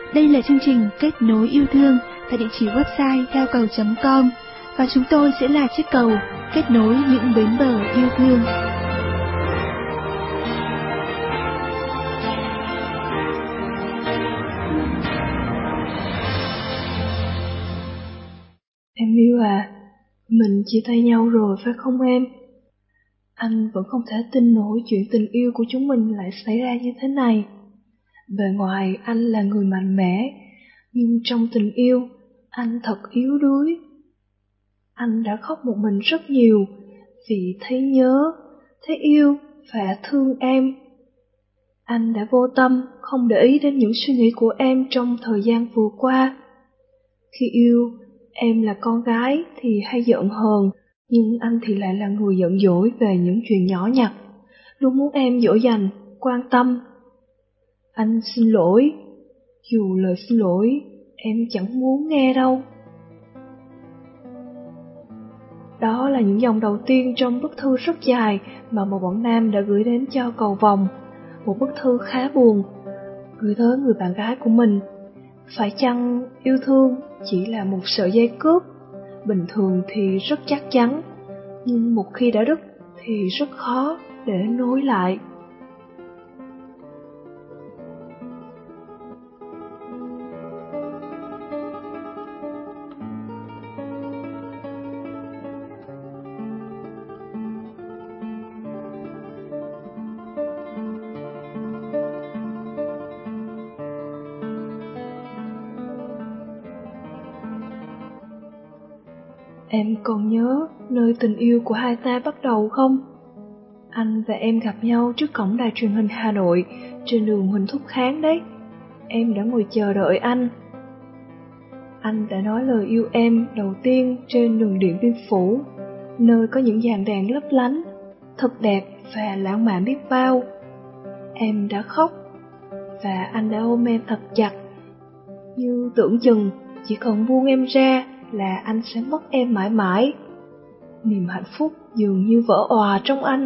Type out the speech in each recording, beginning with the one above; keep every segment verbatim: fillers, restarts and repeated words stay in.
Đây là chương trình Kết nối yêu thương tại địa chỉ website theo cầu chấm com và chúng tôi sẽ là chiếc cầu kết nối những bến bờ yêu thương. Em yêu à, mình chia tay nhau rồi phải không em? Anh vẫn không thể tin nổi chuyện tình yêu của chúng mình lại xảy ra như thế này. Bề ngoài anh là người mạnh mẽ, nhưng trong tình yêu, anh thật yếu đuối. Anh đã khóc một mình rất nhiều vì thấy nhớ, thấy yêu và thương em. Anh đã vô tâm, không để ý đến những suy nghĩ của em trong thời gian vừa qua. Khi yêu, em là con gái thì hay giận hờn, nhưng anh thì lại là người giận dỗi về những chuyện nhỏ nhặt, luôn muốn em dỗ dành, quan tâm. Anh xin lỗi, dù lời xin lỗi em chẳng muốn nghe đâu. Đó là những dòng đầu tiên trong bức thư rất dài mà một bọn nam đã gửi đến cho cầu vồng. Một bức thư khá buồn, gửi tới người bạn gái của mình. Phải chăng yêu thương chỉ là một sợi dây cước, bình thường thì rất chắc chắn, nhưng một khi đã đứt thì rất khó để nối lại. Em còn nhớ nơi tình yêu của hai ta bắt đầu không? Anh và em gặp nhau trước cổng đài truyền hình Hà Nội, trên đường Huỳnh Thúc Kháng đấy. Em đã ngồi chờ đợi anh. Anh đã nói lời yêu em đầu tiên trên đường Điện Biên Phủ, nơi có những dàn đèn lấp lánh, thật đẹp và lãng mạn biết bao. Em đã khóc, và anh đã ôm em thật chặt, như tưởng chừng chỉ cần buông em ra là anh sẽ mất em mãi mãi. Niềm hạnh phúc dường như vỡ òa trong anh.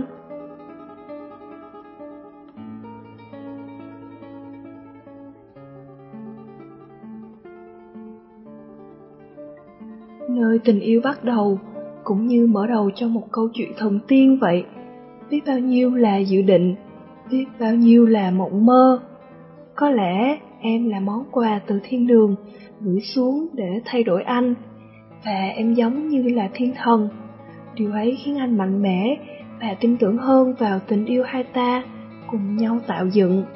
Nơi tình yêu bắt đầu cũng như mở đầu cho một câu chuyện thần tiên vậy. Biết bao nhiêu là dự định, biết bao nhiêu là mộng mơ. Có lẽ em là món quà từ thiên đường gửi xuống để thay đổi anh, và em giống như là thiên thần. Điều ấy khiến anh mạnh mẽ và tin tưởng hơn vào tình yêu hai ta cùng nhau tạo dựng.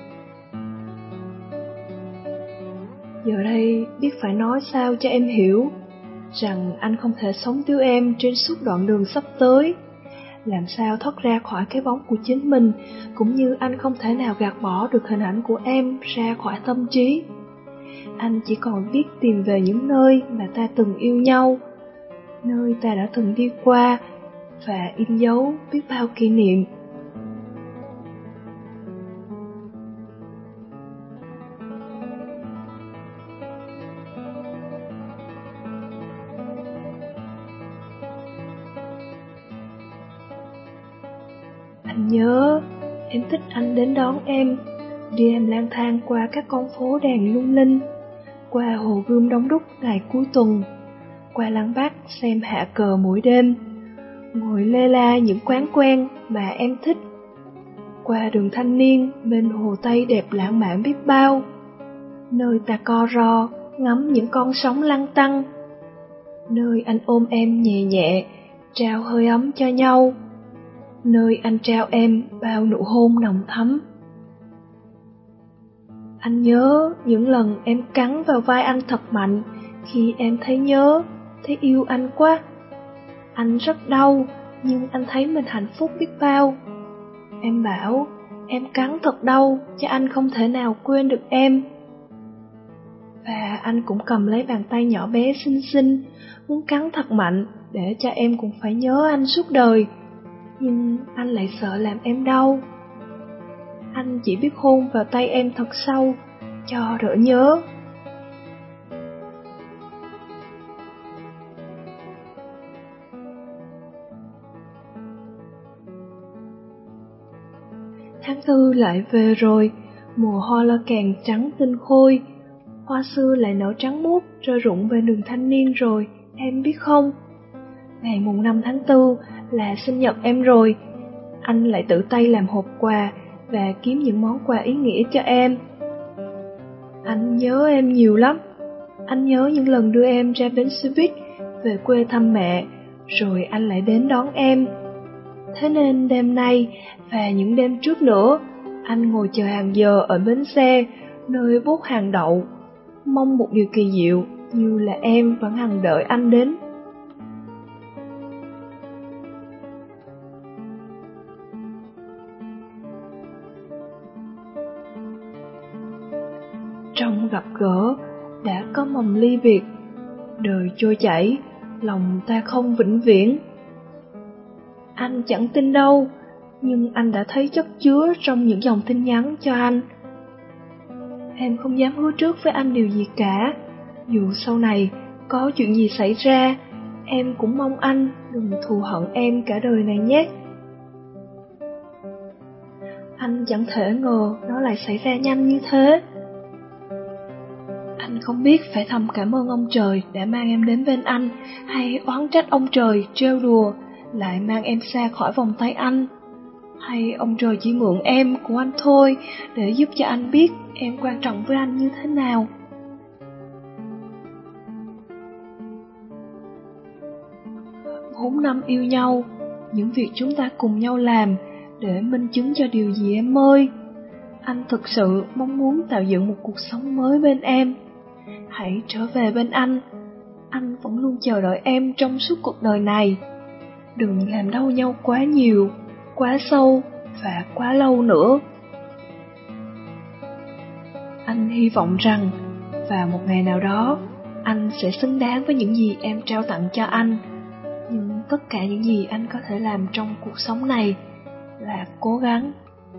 Giờ đây biết phải nói sao cho em hiểu rằng anh không thể sống thiếu em trên suốt đoạn đường sắp tới. Làm sao thoát ra khỏi cái bóng của chính mình, cũng như anh không thể nào gạt bỏ được hình ảnh của em ra khỏi tâm trí. Anh chỉ còn biết tìm về những nơi mà ta từng yêu nhau, nơi ta đã từng đi qua và in dấu biết bao kỷ niệm. Anh nhớ, em thích anh đến đón em, đi em lang thang qua các con phố đèn lung linh, qua hồ Gươm đông đúc ngày cuối tuần, qua Lăng Bác xem hạ cờ mỗi đêm, ngồi lê la những quán quen mà em thích, qua đường Thanh Niên bên hồ Tây đẹp lãng mạn biết bao, nơi ta co ro ngắm những con sóng lăn tăn, nơi anh ôm em nhẹ nhẹ trao hơi ấm cho nhau, nơi anh trao em bao nụ hôn nồng thắm. Anh nhớ những lần em cắn vào vai anh thật mạnh khi em thấy nhớ, thấy yêu anh quá. Anh rất đau, nhưng anh thấy mình hạnh phúc biết bao. Em bảo em cắn thật đau, chứ anh không thể nào quên được em. Và anh cũng cầm lấy bàn tay nhỏ bé xinh xinh, muốn cắn thật mạnh để cho em cũng phải nhớ anh suốt đời. Nhưng anh lại sợ làm em đau. Anh chỉ biết hôn vào tay em thật sâu, cho đỡ nhớ. Tháng tư lại về rồi, mùa hoa la càng trắng tinh khôi. hoa xưa lại nở trắng muốt rơi rụng về đường thanh niên rồi, em biết không? Ngày mùng năm tháng tư là sinh nhật em rồi. Anh lại tự tay làm hộp quà và kiếm những món quà ý nghĩa cho em. Anh nhớ em nhiều lắm. Anh nhớ những lần đưa em ra bến xe buýt về quê thăm mẹ, rồi anh lại đến đón em. Thế nên đêm nay và những đêm trước nữa, anh ngồi chờ hàng giờ ở bến xe, nơi bốt hàng đậu, mong một điều kỳ diệu như là em vẫn hằng đợi anh đến. Trong gặp gỡ đã có mầm ly biệt, đời trôi chảy, lòng ta không vĩnh viễn. Anh chẳng tin đâu, nhưng anh đã thấy chất chứa trong những dòng tin nhắn cho anh. Em không dám hứa trước với anh điều gì cả. Dù sau này có chuyện gì xảy ra, em cũng mong anh đừng thù hận em cả đời này nhé. Anh chẳng thể ngờ nó lại xảy ra nhanh như thế. Anh không biết phải thầm cảm ơn ông trời đã mang em đến bên anh, hay oán trách ông trời trêu đùa lại mang em xa khỏi vòng tay anh. Hay ông trời chỉ mượn em của anh thôi để giúp cho anh biết em quan trọng với anh như thế nào. Bốn năm yêu nhau, những việc chúng ta cùng nhau làm để minh chứng cho điều gì em ơi. Anh thực sự mong muốn tạo dựng một cuộc sống mới bên em. Hãy trở về bên anh. Anh vẫn luôn chờ đợi em trong suốt cuộc đời này. Đừng làm đau nhau quá nhiều, quá sâu và quá lâu nữa. Anh hy vọng rằng vào một ngày nào đó, anh sẽ xứng đáng với những gì em trao tặng cho anh. Nhưng tất cả những gì anh có thể làm trong cuộc sống này là cố gắng.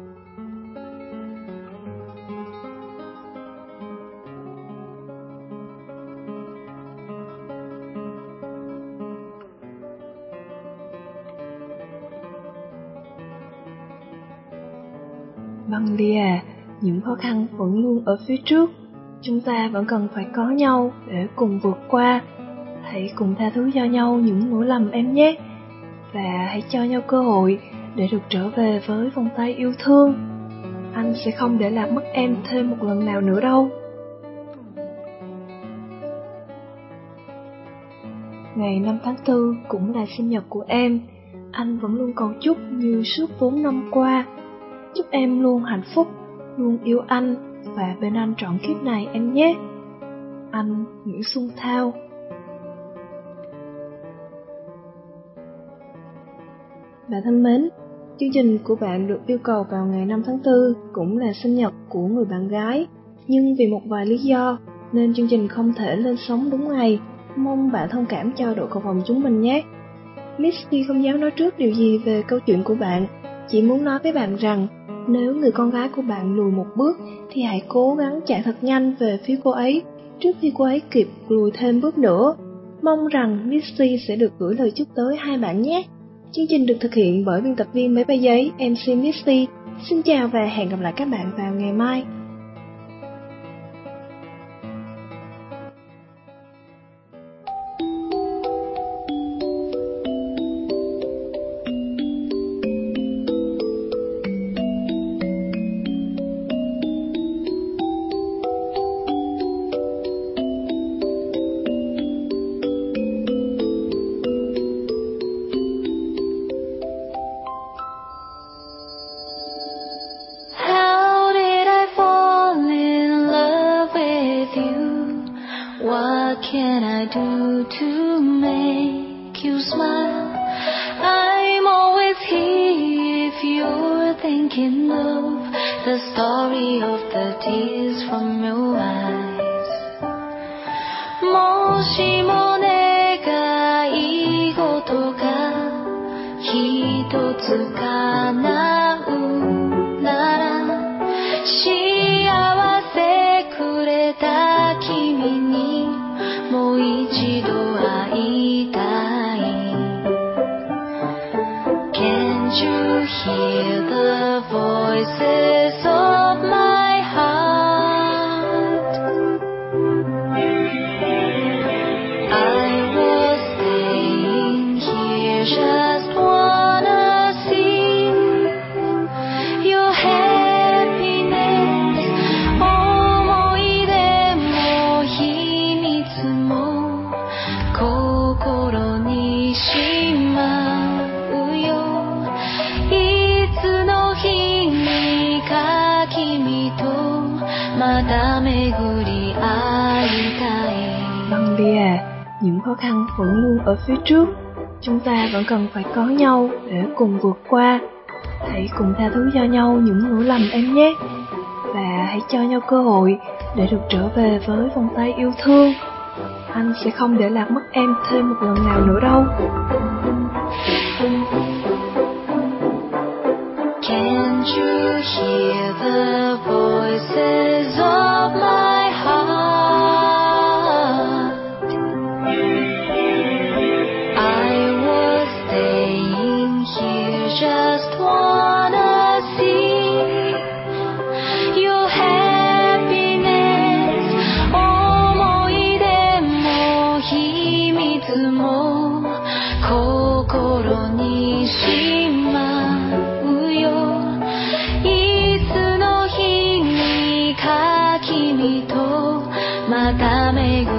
Băng đi à, những khó khăn vẫn luôn ở phía trước. Chúng ta vẫn cần phải có nhau để cùng vượt qua. Hãy cùng tha thứ cho nhau những lỗi lầm em nhé. Và hãy cho nhau cơ hội để được trở về với vòng tay yêu thương. Anh sẽ không để lạc mất em thêm một lần nào nữa đâu. Ngày năm tháng tư cũng là sinh nhật của em. Anh vẫn luôn cầu chúc như suốt bốn năm qua. Chúc em luôn hạnh phúc, luôn yêu anh và bên anh trọn kiếp này em nhé. Anh Nguyễn Xuân Thao. Bạn thân mến, chương trình của bạn được yêu cầu vào ngày năm tháng tư cũng là sinh nhật của người bạn gái. Nhưng vì một vài lý do nên chương trình không thể lên sóng đúng ngày. Mong bạn thông cảm cho đội cầu vồng chúng mình nhé. Misty không dám nói trước điều gì về câu chuyện của bạn. Chỉ muốn nói với bạn rằng nếu người con gái của bạn lùi một bước thì hãy cố gắng chạy thật nhanh về phía cô ấy trước khi cô ấy kịp lùi thêm bước nữa. Mong rằng Misty sẽ được gửi lời chúc tới hai bạn nhé. Chương trình được thực hiện bởi biên tập viên Máy Bay Giấy em xê Misty. Xin chào và hẹn gặp lại các bạn vào ngày mai. What can I do to make you smile? I'm always here if you're thinking of the story of the tears from your eyes. もしも願い事が一つ叶うなら幸せくれた君にもう一度会いたい Can't you hear the voices of my heart Băng bia, những khó khăn vẫn luôn ở phía trước, chúng ta vẫn cần phải có nhau để cùng vượt qua. Hãy cùng tha thứ cho nhau những lỗi lầm em nhé, và hãy cho nhau cơ hội để được trở về với vòng tay yêu thương. Anh sẽ không để lạc mất em thêm một lần nào nữa đâu. Can't you hear the voices of my heart? I was staying here, just wanna see your happiness. 思い出も秘密も心にしまうよ。いつの日にか君とまた巡